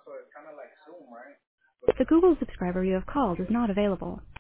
The Google subscriber you have called is not available.